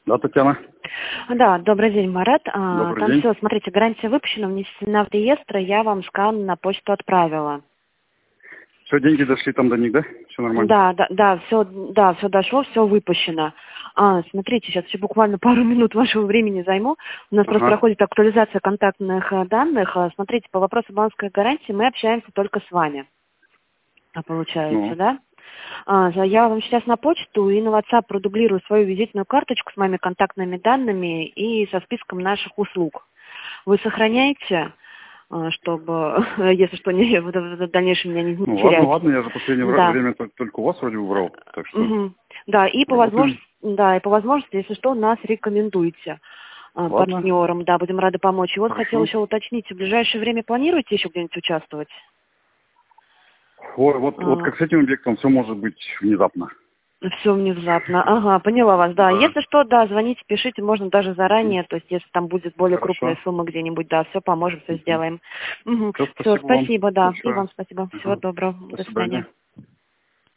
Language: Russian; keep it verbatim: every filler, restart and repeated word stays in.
Да, Татьяна. Да, добрый день, Марат. А, Добрый Там день. все, смотрите, гарантия выпущена, внесена в реестр, я вам скан на почту отправила. Все, деньги дошли там до них, да? Все нормально? Да, да, да, все, да, все дошло, все выпущено. А, смотрите, сейчас еще буквально пару минут вашего времени займу. У нас просто Ага. проходит актуализация контактных э, данных. А, Смотрите, по вопросу банковской гарантии мы общаемся только с вами. А получается, Ну, да? А, за- я вам сейчас на почту и на WhatsApp продублирую свою визитную карточку с моими контактными данными и со списком наших услуг. Вы сохраняете, а, чтобы, если что, не, в в дальнейшем меня не не ну ладно, терять? ладно, я за последнее вра- Да. время только, только у вас вроде убрал, так что Мгм. Да, и по работаем. возможности, да, и по возможности, если что, нас рекомендуйте а, Ладно, партнерам, да, будем рады помочь. И вот хотела хорошо. еще уточнить, в ближайшее время планируете еще где-нибудь участвовать? Ой, вот, вот как с этим объектом все может быть внезапно. Все внезапно. Ага, поняла вас, да. Да. Если что, да, звоните, пишите, можно даже Мгм. заранее, то есть если там будет более крупная Хорошо. сумма где-нибудь, да, все поможем, все Мгм. сделаем. Угу. Все, Все, спасибо вам спасибо, да, и большое. вам спасибо. Всего Ага. доброго, До до свидания. свидания.